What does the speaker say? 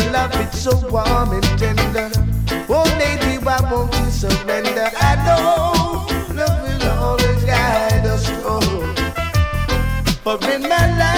love it's so warm and tender. Oh, lady, why won't you surrender? I know love will always guide us through. For in my life